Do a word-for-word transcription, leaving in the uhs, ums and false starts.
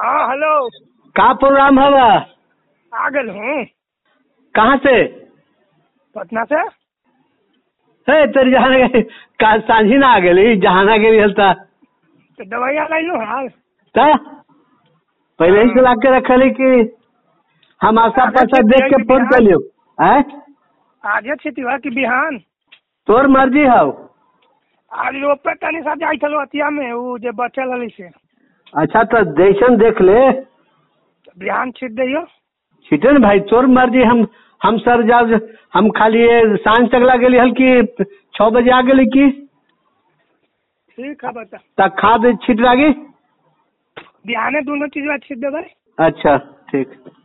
हाँ हेलो। का प्रोग्राम हवा? आ गए हूँ। कहाँ से? पटना से। है तेरे जहाँ का सांझी ना आ गई जहाना गेली हलता तो दवाइया लाई लो हाल। ता पहले ही से ला के रखली कि हम आशा आगे पासा खेती देख है के कि फोन कर बिहान? लियो। हैं? आगे खेती हुआ कि बिहान? तोर मर्जी हो। आज रोपे तनी सा जाई थलो अतिया में वो जे बचल हली से। अच्छा तो जैसन देख ले बिहान छीट दियो। छिटे न भाई तोर मर्जी। हम हम सर जब हम खाली ये सांझ तक ला गेली हल कि छह बजे आ गेली की ठीक है बता। तक खाद छिट लागी। बिहाने दोनों चीज छीट देवे। अच्छा ठीक।